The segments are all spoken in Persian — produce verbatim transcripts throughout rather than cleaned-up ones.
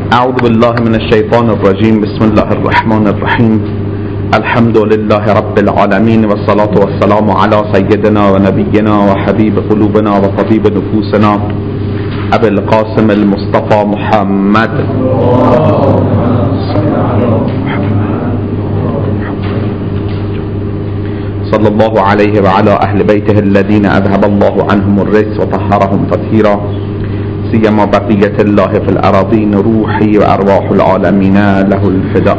اعوذ بالله من الشیطان الرجیم. بسم الله الرحمن الرحیم. الحمد لله رب العالمین و الصلاة والسلام علی سیدنا و نبینا و حبیب قلوبنا و طبیب نفوسنا ابی القاسم المصطفى محمد صلی الله علیه و علی اهل بیته الذین اذهب الله عنهم الرجس و طهرهم تطهیرا، سیما بقیت الله فی الأراضین روحی و ارواح العالمین له الفداء.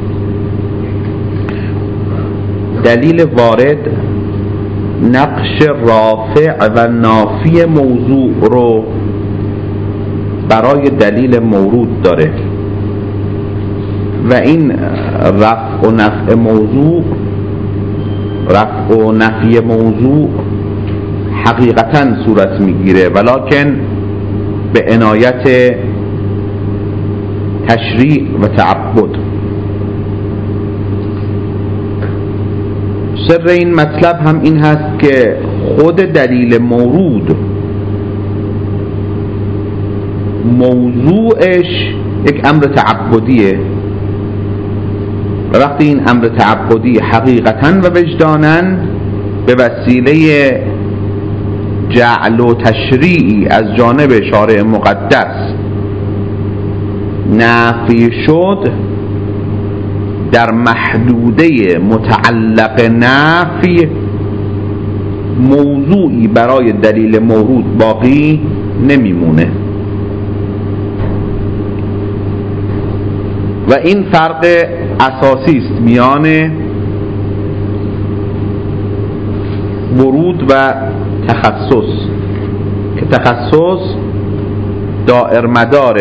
دلیل وارد نقش رافع و نافی موضوع رو برای دلیل مورود داره و این رفع و نفع موضوع رفع و نفی موضوع حقیقتا صورت میگیره، ولکن به عنایت تشریع و تعبد. سر این مطلب هم این هست که خود دلیل مورود موضوعش یک امر تعبدیه و وقتی این امر تعبدی حقیقتاً و وجداناً به وسیله جعل و تشریعی از جانب شارع مقدس نافی شد، در محدوده متعلق نفی موضوعی برای دلیل مورود باقی نمیمونه و این فرق اساسی است میان ورود و تخصص، که تخصص دائر مدار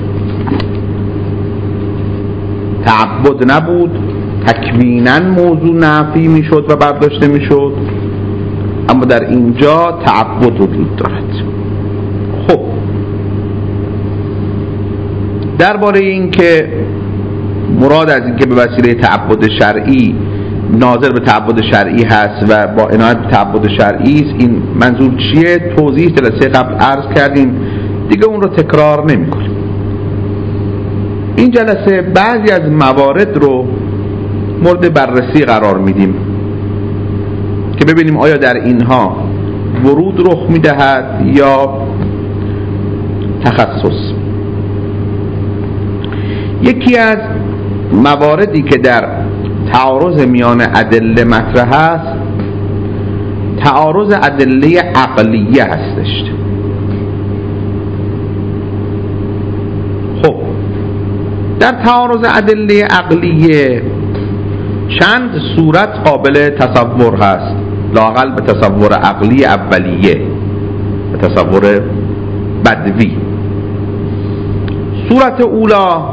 تعبد نبود، تکویناً موضوع نفی میشد و برداشته میشد، اما در اینجا تعبد وجود دارد. خب درباره این که مراد از این که به وسیله تعبد شرعی ناظر به تعبد شرعی هست و با عنایت به تعبد شرعی است، این منظور چیه؟ توضیح جلسه قبل عرض کردیم، دیگه اون رو تکرار نمی کنیم. این جلسه بعضی از موارد رو مورد بررسی قرار میدیم که ببینیم آیا در اینها ورود رخ میدهد یا تخصص. یکی از مواردی که در تعارض میان ادله مطرح است، تعارض ادله عقلیه هستش. خب در تعارض ادله عقلیه چند صورت قابل تصور هست، لااقل به تصور عقلی اولیه، به تصور بدوی. صورت اولا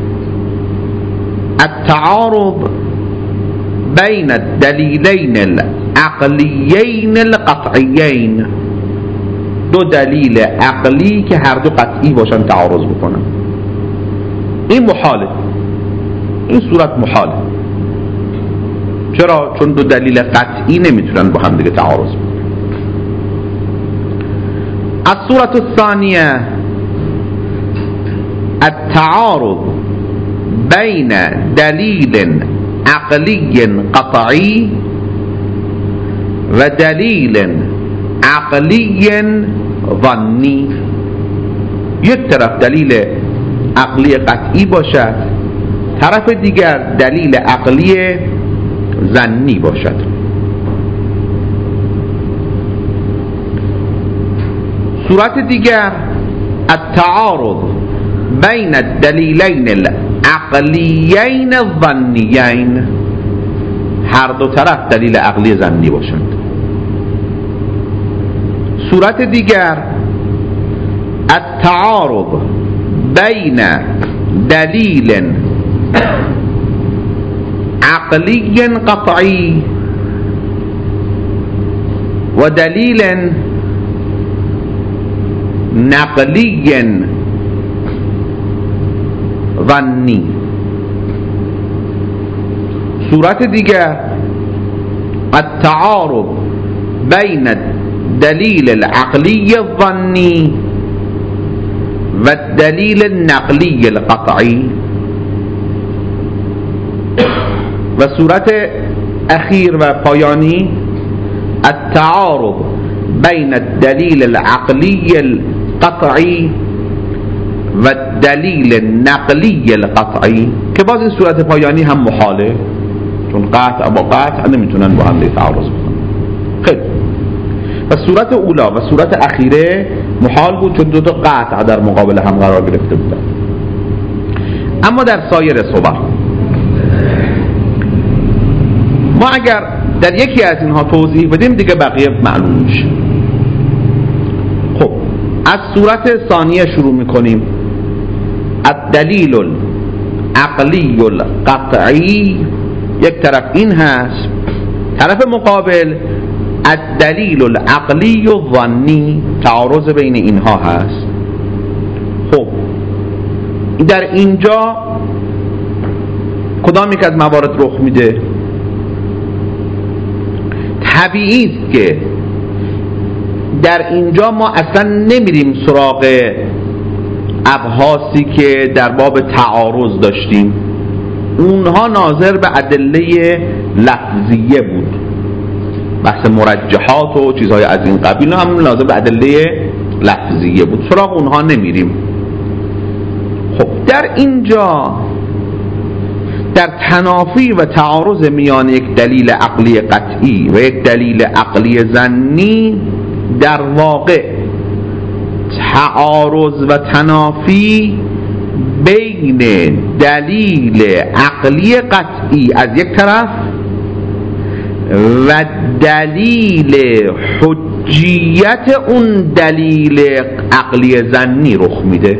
التعارض بین الدلیلین العقلیین القطعیین، دو دلیل عقلی که هر دو قطعی باشن تعارض بکنن. این محاله، این صورت محاله. چرا؟ چون دو دلیل قطعی نمیتونن با هم دیگه تعارض بکنن. الصورة الثانیه التعارض بین دلیل عقلی قطعی و دلیل عقلی ظنی. یک طرف دلیل عقلی قطعی باشد، طرف دیگر دلیل عقلی ظنی باشد. صورت دیگر التعارض بین الدلیلین العقلیین الظنیین، هر دو طرف دلیل عقلی ظنی باشند. صورت دیگر التعارض بین دلیل عقلی قطعی و دلیل نقلی ظنی. صورت دیگر التعارض بین دلیل العقلی الظنی و دلیل نقلی القطعی. و صورت اخیر و پایانی التعارض بین الدلیل العقلی القطعی و دلیل نقلی القطعی، که باز این صورت پایانی هم محاله، چون قطع با قطع نمیتونن با هم تعارض بکنن. خیلی و صورت اولا و صورت اخیره محال بود چون دو تا قطع در مقابل هم قرار گرفته بودن. اما در سایر صور ما اگر در یکی از اینها توضیح بدیم دیگه بقیه معلوم میشه. خب از صورت ثانیه شروع میکنیم. الدلیل العقلی القطعی، یک طرف این هست، طرف مقابل الدلیل العقلی الظنی، تعارض بین اینها هست. خب در اینجا کدام یک از موارد رخ میده؟ طبیعی است که در اینجا ما اصلا نمیریم سراغ ابحاثی که در باب تعارض داشتیم، اونها ناظر به ادله لفظیه بود، بحث مرجحات و چیزهای از این قبیل هم ناظر به ادله لفظیه بود، سراغ اونها نمیریم. خب در اینجا در تنافی و تعارض میان یک دلیل عقلی قطعی و یک دلیل عقلی ظنی، در واقع تعارض و تنافی بین دلیل عقلی قطعی از یک طرف و دلیل حجیت اون دلیل عقلی ظنی رخ میده.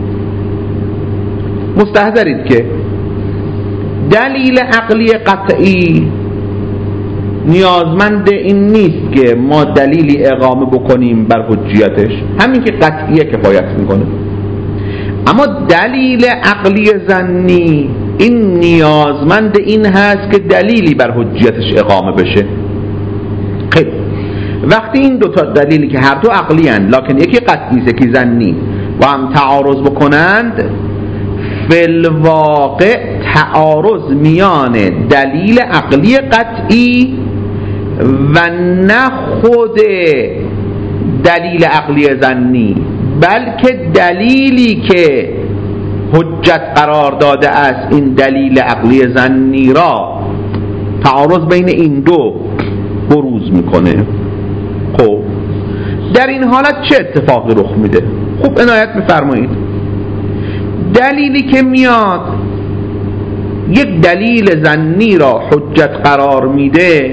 مستحضرید که دلیل عقلی قطعی نیازمند این نیست که ما دلیلی اقامه بکنیم بر حجیتش، همین که قطعیه کفایت میکنه. اما دلیل عقلی ظنی این نیازمند این هست که دلیلی بر حجیتش اقامه بشه. خیلی وقتی این دو تا دلیلی که هر دو عقلی هستند لکن یکی قطعی است یکی ظنی و هم تعارض بکنند، بالواقع تعارض میان دلیل عقلی قطعی و نه خود دلیل عقلی ظنی، بلکه دلیلی که حجت قرار داده است این دلیل عقلی ظنی را، تعارض بین این دو بروز میکنه. خب در این حالت چه اتفاقی رخ میده؟ خوب عنایت بفرمایید. دلیلی که میاد یک دلیل ظنی را حجت قرار میده،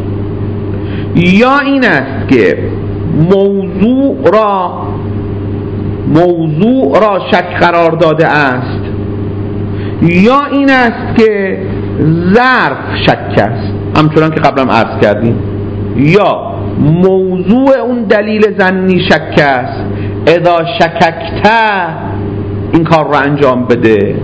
یا این است که موضوع را موضوع را شک قرار داده است، یا این است که ظرف شک است، همچنان که قبلا عرض کردیم، یا موضوع اون دلیل ظنی شک است، اذا شککت این کار را انجام بده،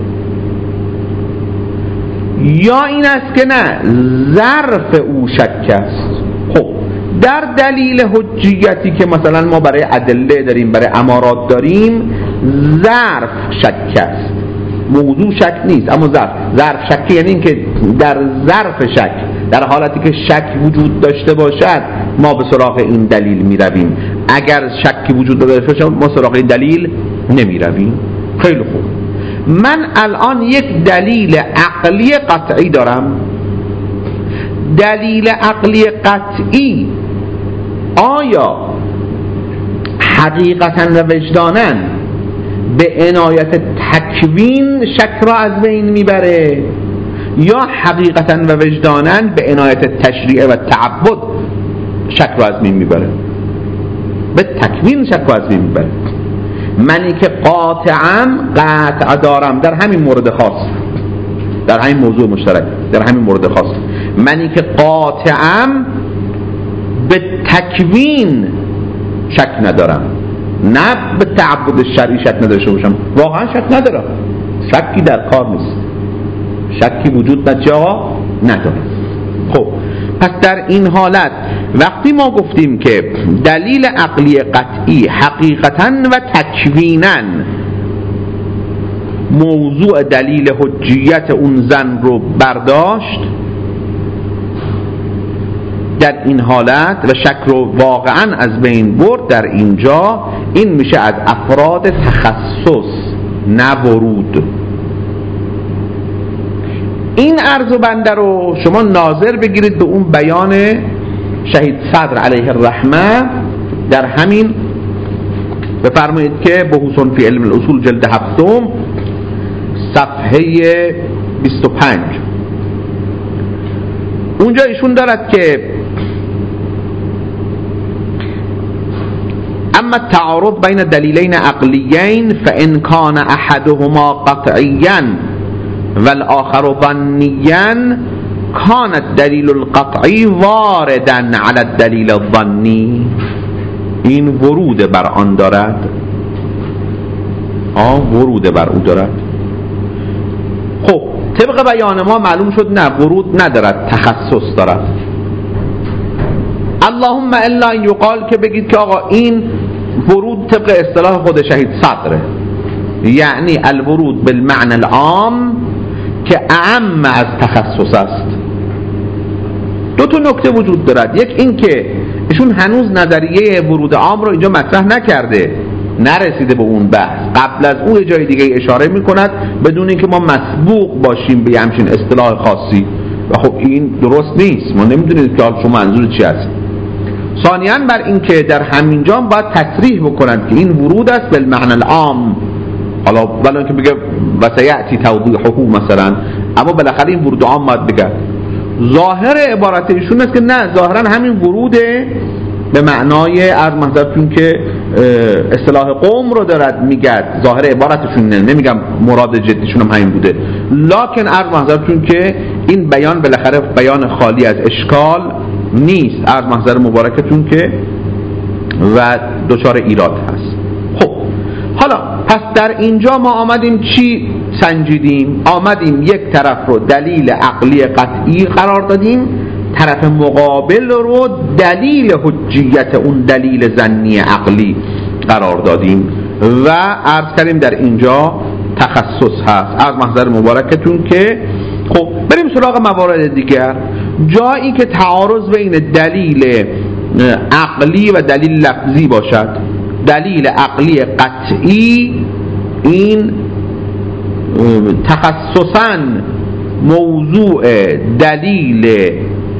یا این است که نه ظرف او شک است. خب در دلیل حجیتی که مثلا ما برای ادله داریم، برای امارات داریم، ظرف شک است، موضوع شک نیست اما ظرف ظرف شک، یعنی این که در ظرف شک، در حالتی که شک وجود داشته باشد ما به سراغ این دلیل می رویم، اگر شکی وجود داشته باشد ما سراغ این دلیل نمی رویم. خیلی خوب، من الان یک دلیل عقلی قطعی دارم. دلیل عقلی قطعی آیا حقیقتا و وجدانا به عنایت تکوین شک را از بین میبره، یا حقیقتا و وجدانا به عنایت تشریع و تعبد شک را از بین میبره؟ به تکوین شک را از بین میبره. منی که قاطعم قطع دارم در همین مورد خاص، در همین موضوع مشترک، در همین مورد خاص، منی که قاطعم به تکوین شک ندارم، نه به تعبد شرعی شک نداشته باشم، واقعا شک ندارم، شکی در کار نیست، شکی وجود نجا نداره. خب پس در این حالت وقتی ما گفتیم که دلیل عقلی قطعی حقیقتاً و تکویناً موضوع دلیل حجیت اون زن رو برداشت، در این حالت و شک رو واقعا از بین برد، در اینجا این میشه از افراد تخصص نه ورود. این عرض و بنده رو شما ناظر بگیرید به اون بیان شهید صدر علیه الرحمه در همین، بفرمایید که بحوث فی علم الاصول جلد هفتم صفحه بیست و پنج. اونجا ایشون دارد که اما التعارض بین دلیلین عقلیین فان کان احدهما قطعیا والآخر ظنیا کان الدلیل القطعی واردا علی الدلیل الظنی. این ورود بر آن دارد، آه ورود بر او دارد. خب طبق بیان ما معلوم شد نه، ورود ندارد، تخصص دارد. اللهم الا ان یقال که بگید که آقا این ورود طبق اصطلاح خود شهید صدره، یعنی الورود بالمعنى العام که اعم از تخصص است. دو تا نکته وجود دارد. یک این که ایشون هنوز نظریه ورود عام رو اینجا مطرح نکرده، نرسیده به اون بحث. قبل از اون جای دیگه اشاره میکند بدون اینکه ما مسبوق باشیم به همچین اصطلاح خاصی، و خب این درست نیست. ما نمیدونید که شما منظور چی است. ثانیاً بر این که در همینجا باید تصریح بکنند که این ورود است بالمعنى العام، حالا ولی که بگه وسیأتی توضیحه مثلا، اما بالاخره این ورود عام باید بگه. ظاهر عبارت ایشون است که نه، ظاهرا همین وروده به معنای از منظرتون که اصطلاح قوم رو دارد میگد. ظاهر عبارتشون نه، نمیگم مراد جدیشون هم همین بوده، لکن از منظرتون که این بیان بالاخره بیان خالی از اشکال نیست، از منظر مبارکتون که و دچار ایراد هست. خب حالا پس در اینجا ما آمدیم چی سنجیدیم؟ آمدیم یک طرف رو دلیل عقلی قطعی قرار دادیم، طرف مقابل رو دلیل حجیت اون دلیل ظنی عقلی قرار دادیم و عرض کردیم در اینجا تخصص هست. از محضر مبارکتون که خب بریم سراغ موارد دیگر. جایی که تعارض بین دلیل عقلی و دلیل لفظی باشد، دلیل عقلی قطعی این تخصصاً موضوع دلیل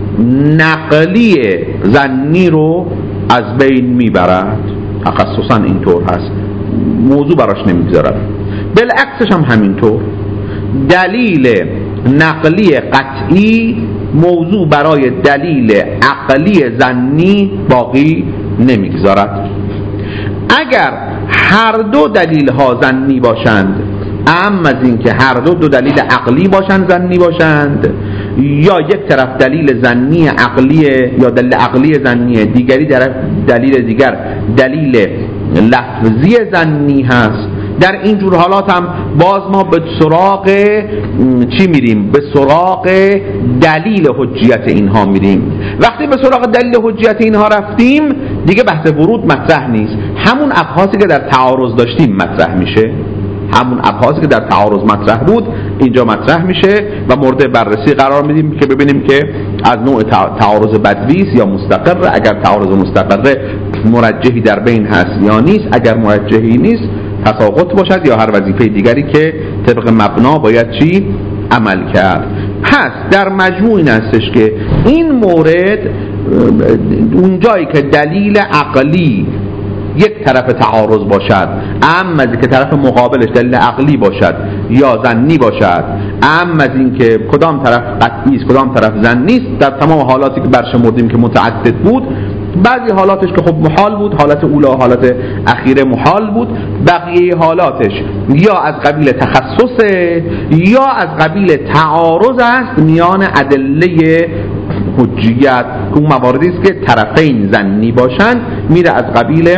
نقلی ظنی رو از بین میبرد، تخصصاً اینطور هست، موضوع براش نمیگذارد. بالعکسش هم همینطور، دلیل نقلی قطعی موضوع برای دلیل عقلی ظنی باقی نمیگذارد. اگر هر دو دلیل ها ظنی باشند، اما از این که هر دو دو دلیل عقلی باشند ظنی باشند، یا یک طرف دلیل ظنی عقلی یا دلیل عقلی ظنی، دیگری در دلیل دیگر دلیل لفظی ظنی هست، در این جور حالات هم باز ما به سراغ چی میریم؟ به سراغ دلیل حجیت اینها میریم. وقتی به سراغ دلیل حجیت اینها رفتیم دیگه بحث ورود مطرح نیست، همون ابحاثی که در تعارض داشتیم مطرح میشه، همون ابحاثی که در تعارض مطرح بود اینجا مطرح میشه و مورد بررسی قرار میدیم که ببینیم که از نوع تعارض بدوی یا مستقر، اگر تعارض مستقر مرجحی در بین هست یا نیست، اگر مرجحی نیست تساقط باشد یا هر وظیفه دیگری که طبق مبنا باید چی عمل کرد. پس در مجموع این هستش که این مورد اونجایی که دلیل عقلی یک طرف تعارض باشد، اما از که طرف مقابلش دلیل عقلی باشد یا ظنی باشد، اما از این که کدام طرف قطعی است کدام طرف ظنی است، در تمام حالاتی که برشمردیم که متعدد بود، بعضی حالاتش که خب محال بود، حالت اولا حالت اخیره محال بود، بقیه حالاتش یا از قبیل تخصص یا از قبیل تعارض است میان ادله حجیت، اون مواردی است که طرفین ظنی باشند میره از قبیل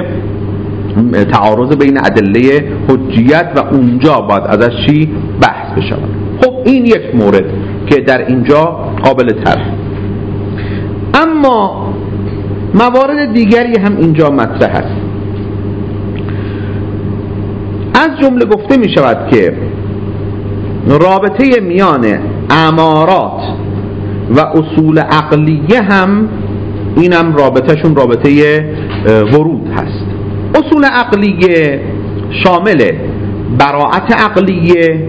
تعارض بین ادله حجیت و اونجا باید ازش چی بحث بشه. خب این یک مورد که در اینجا قابل طرح. اما موارد دیگری هم اینجا مطرح است. از جمله گفته می شود که رابطه میان امارات و اصول عقلیه هم اینم رابطهشون رابطه ورود هست. اصول عقلیه شامل براءت عقلیه،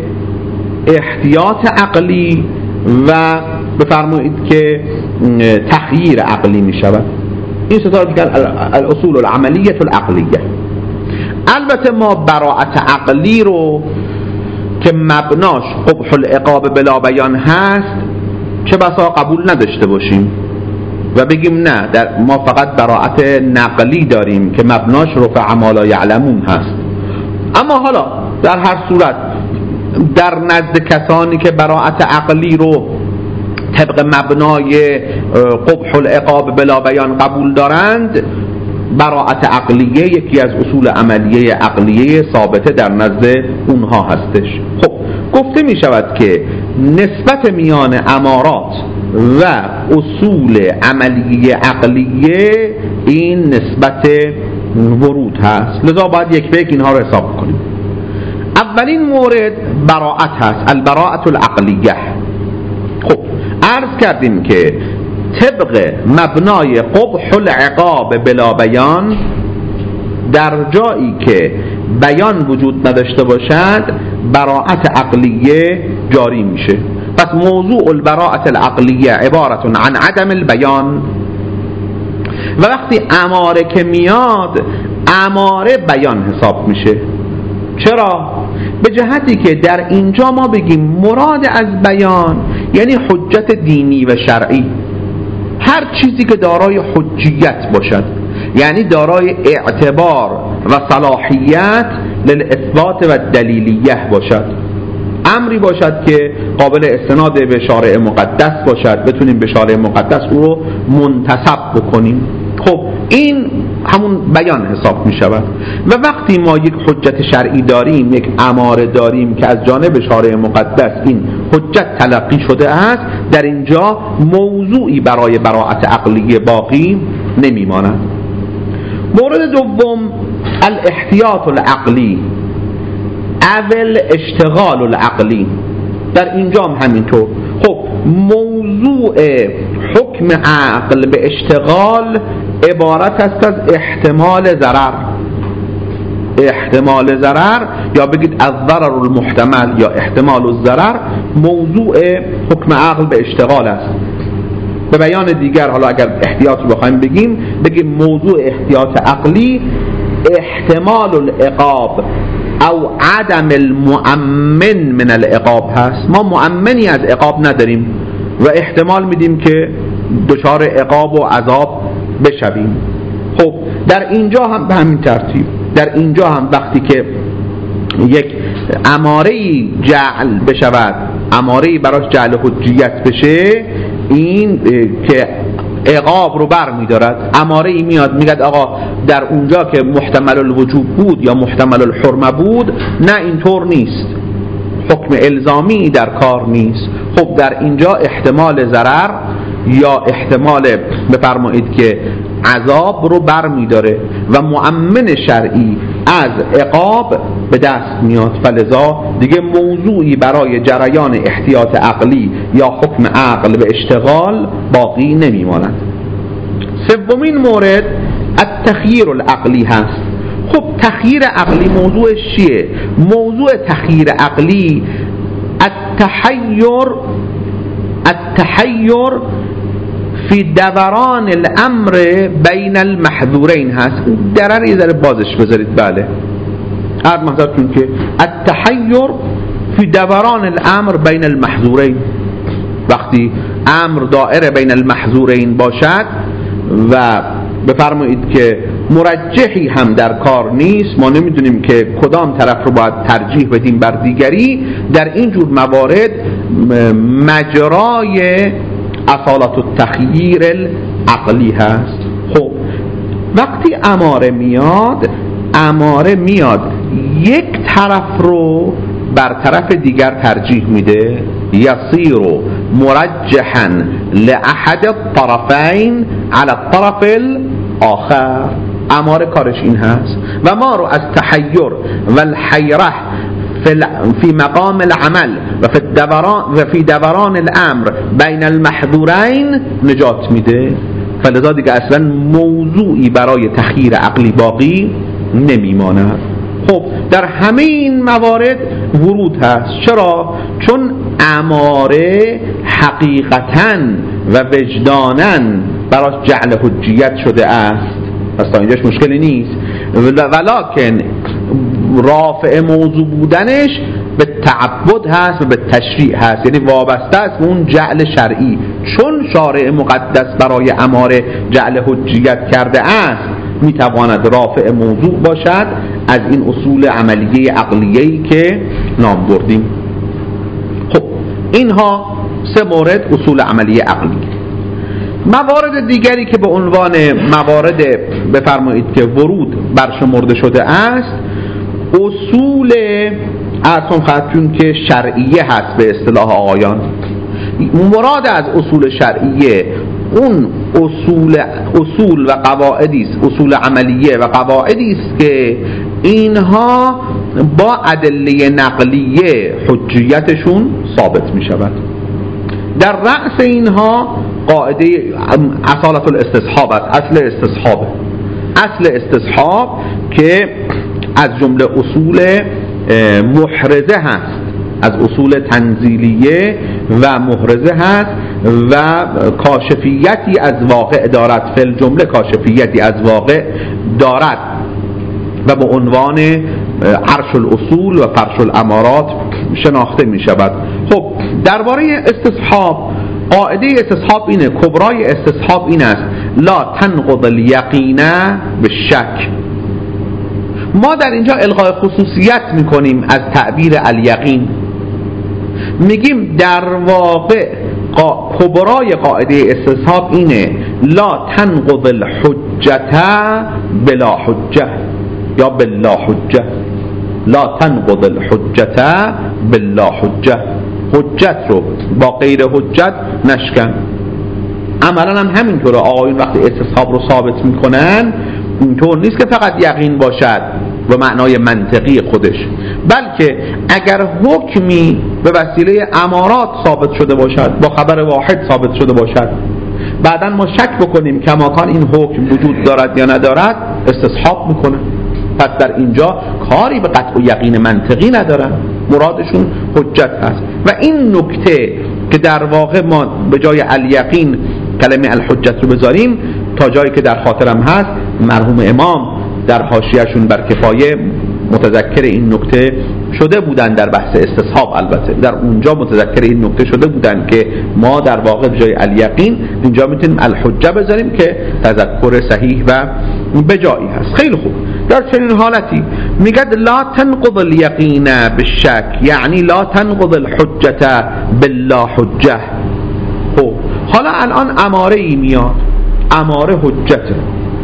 احتیاط عقلی و بفرمایید که تخییر عقلی می شود. این ستا دیگر الاصول العملیه العقلیه. البته ما براءت عقلی رو که مبناش قبح العقاب بلا بیان هست چه بسا قبول نداشته باشیم و بگیم نه، در ما فقط براءت نقلی داریم که مبناش رفع ما لا یعلمون هست. اما حالا در هر صورت در نزد کسانی که براءت عقلی رو طبق مبنای قبح العقاب بلا بیان قبول دارند، براءت عقلیه یکی از اصول عملیه عقلیه ثابته در نزد اونها هستش. خب گفته می شود که نسبت میان امارات و اصول عملیه عقلیه این نسبت ورود هست، لذا باید یک به یک اینها رو حساب کنیم. اولین مورد براءت هست، البراءت العقلیه. خب عرض کردیم که طبق مبنای قبح العقاب بلا بیان در جایی که بیان وجود نداشته باشد براءت عقلیه جاری میشه. پس موضوع البراءت العقلیه عبارت عن عدم البیان. و وقتی اماره که میاد اماره بیان حساب میشه. چرا؟ به جهتی که در اینجا ما بگیم مراد از بیان یعنی حجت دینی و شرعی، هر چیزی که دارای حجیت باشد، یعنی دارای اعتبار و صلاحیت للاثبات و دلیلیه باشد، امری باشد که قابل استناد به شارع مقدس باشد، بتونیم به شارع مقدس او رو منتسب بکنیم. خب این همون بیان حساب می شود. و وقتی ما یک حجت شرعی داریم، یک اماره داریم که از جانب شارع مقدس این حجت تلقی شده است، در اینجا موضوعی برای براءت عقلی باقی نمی ماند. مورد دوم الاحتیاط العقلی اول اشتغال العقلی، در اینجا هم همینطور. خب موضوع حکم عقل به اشتغال عبارت است از احتمال ضرر، احتمال ضرر یا بگید از ضرر المحتمل یا احتمال الضرر موضوع حکم عقل به اشتغال است. به بیان دیگر حالا اگر احتیاطی بخوایم بگیم بگیم موضوع احتیاط عقلی احتمال العقاب او عدم المؤمن من العقاب هست. ما مؤمنی از عقاب نداریم و احتمال میدیم که دچار عقاب و عذاب بشویم. خب در اینجا هم به همین ترتیب، در اینجا هم وقتی که یک اماره‌ای جعل بشود، اماره‌ای براش جعل حجیت بشه، این که عقاب رو بر می دارد. اماره‌ای میاد میگه آقا در اونجا که محتمل الوجوب بود یا محتمل الحرمه بود، نه اینطور نیست، حکم الزامی در کار نیست. خب در اینجا احتمال ضرر یا احتمال بفرمایید که عذاب رو بر می داره و مؤمن شرعی از عقاب به دست میاد، فلذا دیگه موضوعی برای جریان احتیاط عقلی یا حکم عقل به اشتغال باقی نمیماند. سومین مورد التخییر العقلی هست. خب تخییر عقلی موضوعش چیه؟ موضوع تخییر عقلی التحیر التحیر فی دوران الامر بین المحظورین هست. درر یه ذره بازش بذارید. بله هر محضرتون که التحیر فی دوران الامر بین المحظورین، وقتی امر دائره بین المحظورین باشد و بفرمایید که مرجحی هم در کار نیست، ما نمیدونیم که کدام طرف رو باید ترجیح بدیم بر دیگری، در این جور موارد مجرای اصالت التخییر العقلی هست. خب وقتی اماره میاد، اماره میاد یک طرف رو بر طرف دیگر ترجیح میده، یصیر مرجحا لأحد الطرفین على الطرف الاخر. اماره کارش این هست و ما رو از تحیر و الحیره فی مقام العمل و فی دوران و فی دوران الامر بین المحظورین نجات میده. فلذا دیگه اصلا موضوعی برای تخییر عقلی باقی نمیماند. خب در همه این موارد ورود هست. چرا؟ چون اماره حقیقتاً و وجداناً براش جعل حجیت شده است. پس تا اینجاش مشکلی نیست، ولکن رافع موضوع بودنش به تعبد هست و به تشریع هست، یعنی وابسته است به اون جعل شرعی. چون شارع مقدس برای اماره جعل حجیت کرده است، میتواند رافع موضوع باشد از این اصول عملیه عقلیه‌ای که نام بردیم. خب اینها سه مورد اصول عملیه عقلی. موارد دیگری که به عنوان موارد بفرمایید که ورود برشمرده شده است، اصول ارتم خدمتتون که شرعیه هست به اصطلاح آقایان. مراد از اصول شرعیه اون اصول اصول و قواعدی است، اصول عملیه و قواعدی است که اینها با ادله نقلیه حجیتشون ثابت می شود. در رأس اینها قاعده اصالت الاستصحاب است، اصل استصحاب اصل استصحاب که از جمله اصول محرزه هست، از اصول تنزیلیه و محرزه هست و کاشفیتی از واقع دارد، فل جمله کاشفیتی از واقع دارد و به عنوان عرش الاصول و فرش الامارات شناخته می شود. خب درباره استصحاب، قاعده استصحاب اینه، کبرای استصحاب این است: لا تنقض الیقین بالشک. ما در اینجا الغای خصوصیت میکنیم از تعبیر الیقین، میگیم در واقع قا... کبرای قاعده استصحاب اینه: لا تنقض الحجت بلا حجه یا بلا حجه. لا تنقض الحجت بلا حجه، حجت رو با غیر حجت نشکن. عملا هم همینطوره. آقایون وقتی استصحاب رو ثابت میکنن اینطور نیست که فقط یقین باشد و معنای منطقی خودش، بلکه اگر حکمی به وسیله امارات ثابت شده باشد، با خبر واحد ثابت شده باشد، بعداً ما شک بکنیم کماکان این حکم وجود دارد یا ندارد، استصحاب میکنه. پس در اینجا کاری به قطع و یقین منطقی ندارن، مرادشون حجت هست. و این نکته که در واقع ما به جای الیقین کلمه الحجت رو بذاریم، تا جایی که در خاطرم هست مرحوم امام در حاشیه‌شون بر کفایه متذکر این نکته شده بودن در بحث استصحاب. البته در اونجا متذکر این نکته شده بودن که ما در واقع به جای الیقین اینجا میتونیم الحجه بذاریم که تذکر صحیح و بجایی هست. خیلی خوب. در چنین حالتی میگد لا تنقض الیقین بالشک، یعنی لا تنقض الحجه باللا حجه. خب حالا الان اماره ای میاد، اماره حجته،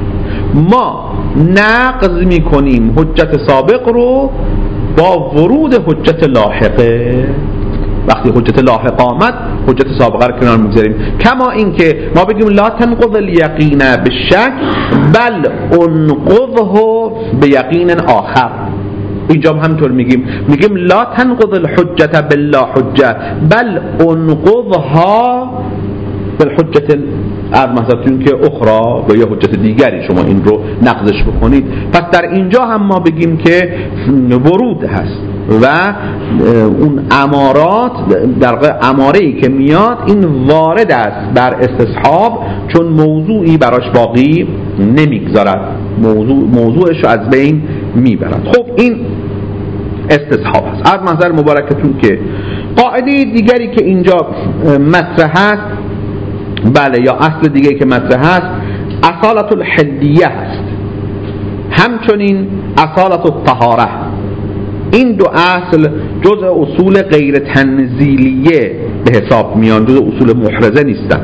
ما نقض میکنیم حجت سابق رو با ورود حجت لاحقه. وقتی حجت لاحق آمد حجت سابقه رو کنار میگذاریم. کما اینکه ما بگیم لا تنقض الیقین بالشک بل انقضه بیقین آخر، اینجا هم همینطور میگیم، میگیم لا تنقض الحجت باللا حجه بل انقضها بالحجت ارمحضرتون که اخرى و یا حجت دیگری شما این رو نقضش بکنید. پس در اینجا هم ما بگیم که ورود هست و اون امارات در واقع اماره‌ای که میاد این وارد است بر استصحاب، چون موضوعی براش باقی نمیگذارد، موضوع موضوعش رو از بین میبرد. خب این استصحاب است. از منظر مبارکتون که قاعده دیگری که اینجا مطرح هست، بله، یا اصل دیگری که مطرح هست اصالت الحلیه هست، همچنین اصالت الطهاره. این دو اصل جزء اصول غیر تنزیلیه به حساب میان، جزء اصول محرزه نیستن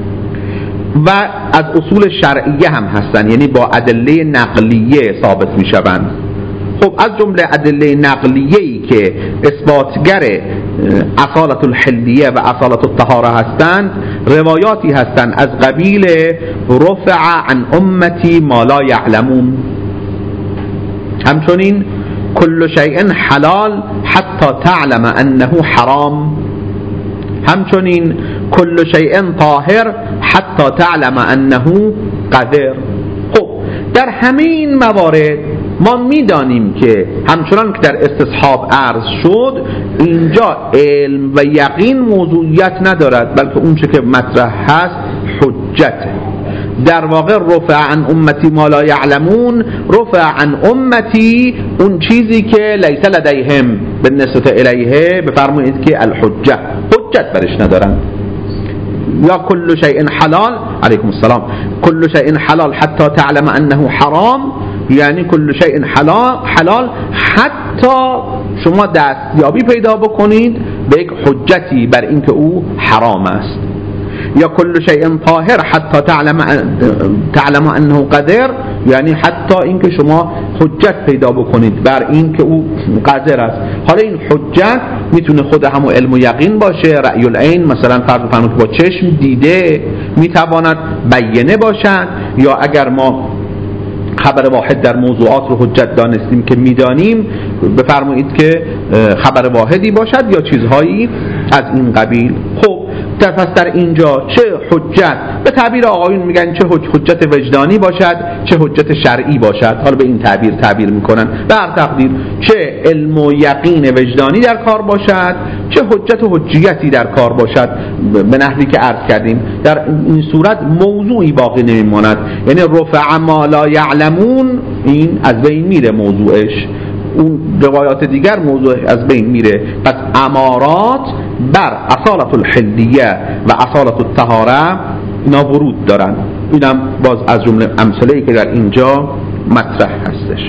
و از اصول شرعیه هم هستن، یعنی با ادله نقلیه ثابت میشوند. خب از جمله ادله نقلیه‌ای که اثباتگر اصالت الحلیه و اصالت الطهاره هستند، روایاتی هستند از قبیل رفع عن امتی ما لا یعلمون، همچنین کل شیء حلال حتی تعلم انه حرام، همچنین کل شیء طاهر حتی تعلم انه قذر. خب در همین موارد ما میدانیم که همچنان که در استصحاب عرض شد اینجا علم و یقین موضوعیت ندارد، بلکه اون چه که مطرح هست حجته. در واقع رفع عن امتی ما لا یعلمون، رفع عن امتی اون چیزی که لیس لدیهم بالنسبه الیه، بفرمایید که الحجه، حجت برش ندارن. یا کل شیء حلال، علیکم السلام، کل شیء حلال حتی تعلم انه حرام، یعنی کل شیء حلال حلال حتی شما دستیابی پیدا بکنید به یک حجتی بر اینکه او حرام است. یا کل شیء طاهر حتی تعلم تعلم انه قذر، یعنی حتی اینکه شما حجت پیدا بکنید بر این که او قذر است. حالا این حجت میتونه خود همون علم و یقین باشه، رأی العین، مثلا فرض بفرمایید که با چشم دیده میتواند بیانه باشد، یا اگر ما خبر واحد در موضوعات رو حجت دانستیم که میدانیم، بفرمایید که خبر واحدی باشد یا چیزهایی از این قبیل. خب پس در اینجا چه حجت، به تعبیر آقایون میگن چه حجت وجدانی باشد چه حجت شرعی باشد، حالا به این تعبیر تعبیر میکنن به هر تقدیر، چه علم و یقین وجدانی در کار باشد چه حجت و حجیتی در کار باشد، به نحوی که عرض کردیم در این صورت موضوعی باقی نمیماند. یعنی رفع ما لا یعلمون این از بین میره موضوعش، اون روایات دیگر موضوع از بین میره. پس امارات بر اصالت الحلیه و اصالت الطهاره اینا ورود دارن. اینم باز از جمله امثله‌ای که در اینجا مطرح هستش.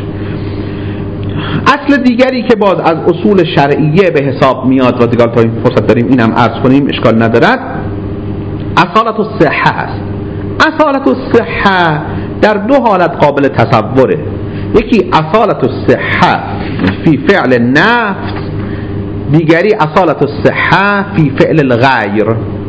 اصل دیگری که باز از اصول شرعیه به حساب میاد و دیگر تا این فرصت داریم اینم عرض کنیم اشکال ندارد، اصالت الصحه است. اصالت الصحه در دو حالت قابل تصوره. یکی اصالت الصحه فی فعل النفس، دیگری اصالت الصحه فی فعل الغیر.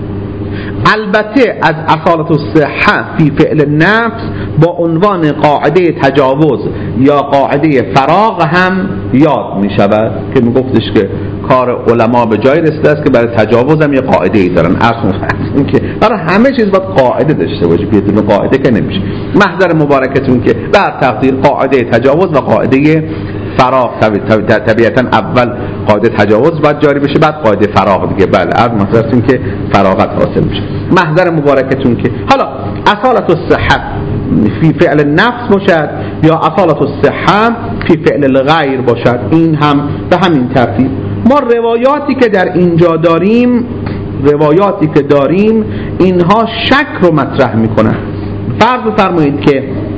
البته از اصالت الصحه فی فعل النفس با عنوان قاعده تجاوز یا قاعده فراغ هم یاد می شود که می گفتش که کار علما به جای رسیده است که برای تجاوز هم یه قاعده ای دارن. اصلا که برای همه چیز باید قاعده داشته باشه، بدون قاعده که نمیشه. محضر مبارکتون که بر تقدیر قاعده تجاوز و قاعده فراغ، طبیعتا اول قاعده تجاوز باید جاری بشه بعد قاعده فراغ دیگه. بله از محضرتون که فراغت حاصل میشه. محضر مبارکتون که حالا اصالت الصحه فی فعل النفس باشد یا اصالت الصحه فی فعل الغیر باشد، این هم به همین ترتیب. ما روایاتی که در اینجا داریم روایاتی که داریم اینها شک رو مطرح میکنن. فرض بفرمایید که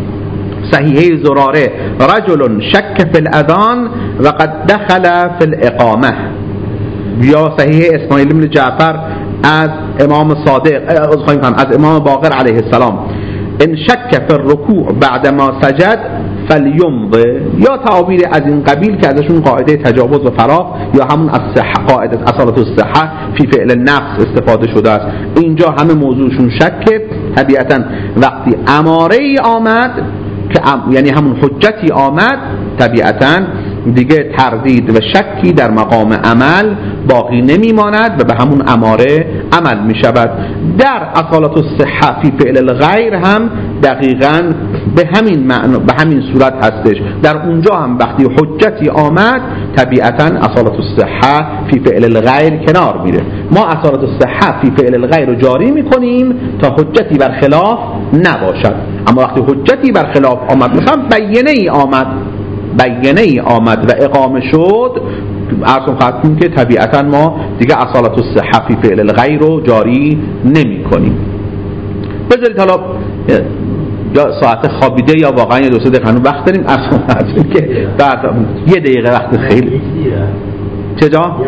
صحیحه زراره رجل شک فی الاذان و قد دخل فی الاقامه، یا صحیحه اسماعیل بن جعفر از امام صادق از امام باقر علیه السلام ان شک فی الرکوع بعد ما سجد فلیمضی، یا تعابیر از این قبیل که ازشون قاعده تجاوز و فراغ یا همون از صحه، قاعده اصالت الصحه فی فعل النفس استفاده شده است. اینجا همه موضوعشون شکه. طبیعتا وقتی اماره ای آمد که ام... یعنی همون حجتی آمد، طبیعتا دیگه تردید و شکی در مقام عمل باقی نمیماند و به همون اماره عمل می شود. در اصالت الصحه فی فعل الغیر هم دقیقاً به همین معنی به همین صورت هستش. در اونجا هم وقتی حجتی آمد طبیعتاً اصالت الصحه فی فعل الغیر کنار میره. ما اصالت الصحه فی فعل الغیر رو جاری میکنیم تا حجتی بر خلاف نباشد. اما وقتی حجتی بر خلاف آمد، مثلا بیانه ای آمد بیانه ای آمد و اقامه شد، عرض خواهد که طبیعتاً ما دیگه اصالت الصحه فی فعل الغیر رو جاری نمی کنیم. بذارید حالا یا ساعت خوابیده یا واقعا یه دو سه دقیقه وقت داریم، عرض خواهد که بعد یه دقیقه وقت خیلی چجا؟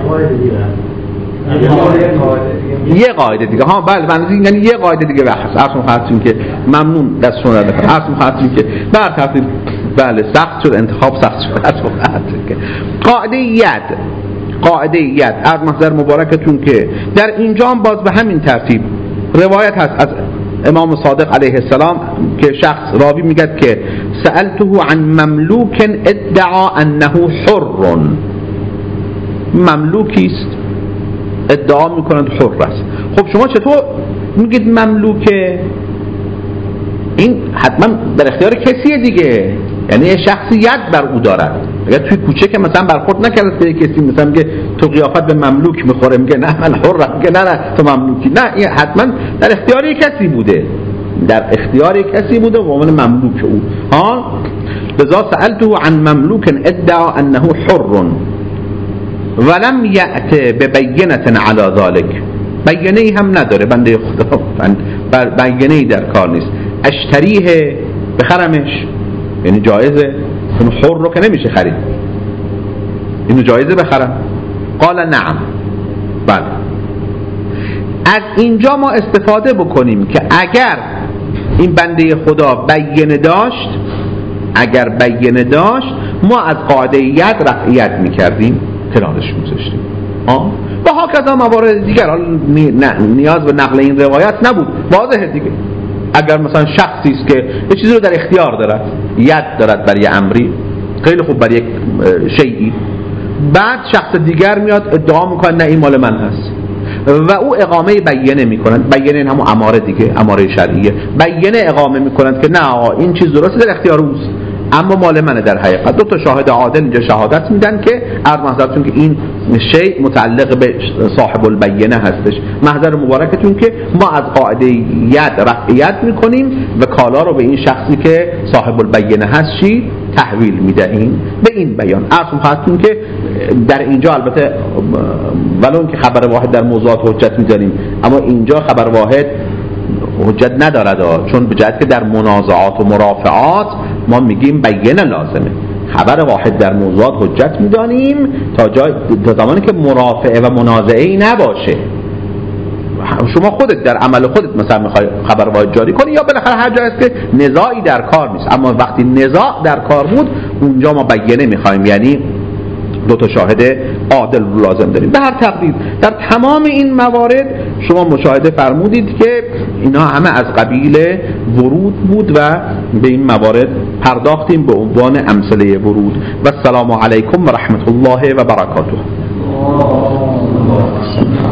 یه قاعده دیگه ها بله من یعنی یه قاعده دیگه وقت هست. عرض خواهد که ممنون دست شما در عرض خواهد که بر ترتیب بله سخت شد انتخاب سخت شد. عرض خواهد که قاعده ید قاعده ید از محضر مبارکتون که در اینجا باز به همین ترتیب روایت هست از امام صادق علیه السلام که شخص راوی میگه که سألته عن مملوك ادعا انه حر، مملوکی است ادعا میکنند حر است. خب شما چطور میگید مملوکه؟ این حتما در اختیار کسیه دیگه، یعنی شخصیت بر او دارد. اگر توی کوچه که مثلا برخورد نکرد به کسی مثلا میگه تو قیافت به مملوک میخوره، میگه نه من حرم، میگه نه نه تو مملوکی، نه این حتما در اختیار کسی بوده، در اختیار کسی بوده و عنوان مملوک او. ها لذا سألته عن مملوک ادعا انه حر ولم یأت ببینة علی ذلك، بیانه ای هم نداره بنده خدا، بیانه ای در کار نیست. اشتریه بخرمش، یعنی جایزه، اون حر رو که نمیشه خرید، اینو جایزه بخرم؟ قال نعم، بله. از اینجا ما استفاده بکنیم که اگر این بنده خدا بیانه داشت، اگر بیانه داشت ما از قاعده‌ایت رفعیت میکردیم، کنارش میذاشتیم. ها و هاکذا موارد دیگر، نیاز به نقل این روایت نبود، واضحه دیگه. اگر مثلا شخصی است که یه چیزی رو در اختیار دارد، ید دارد بر یه امری، خیلی خوب بر یک شیئی، بعد شخص دیگر میاد ادعا میکنه نه این مال من هست و او اقامه بیانه میکنند، بیانه این همون اماره دیگه، اماره شرعیه، بیانه اقامه میکنند که نه آقا این چیز درسته در اختیار اوست اما مال منه. در حقیقت دو تا شاهد عادل اینجا شهادت میدن که عرض محضرتون که این شیء متعلق به صاحب البینه هستش. محضر مبارکتون که ما از قاعده‌یت رفعیت میکنیم و کالا رو به این شخصی که صاحب البینه هست چی تحویل میدهیم به این بیان. عرض محضرتون که در اینجا البته ولو که خبر واحد در موضوعات حجت میذاریم، اما اینجا خبر واحد حجت ندارد، چون به جهت که در منازعات و مرافعات ما میگیم بیانه لازمه، خبر واحد در موضوعات حجت میدانیم تا جای تا زمانی که مرافعه و منازعه‌ای نباشه. شما خودت در عمل خودت مثلا میخوای خبر واحد جاری کنی یا بالاخره هر جایی است که نزاعی در کار نیست، اما وقتی نزاع در کار بود اونجا ما بیانه میخوایم، یعنی دو تا شاهد عادل رو لازم داریم. به هر تقدیر در تمام این موارد شما مشاهده فرمودید که اینا همه از قبیل ورود بود و به این موارد پرداختیم به عنوان امثله ورود. و السلام علیکم و رحمت الله و برکاته.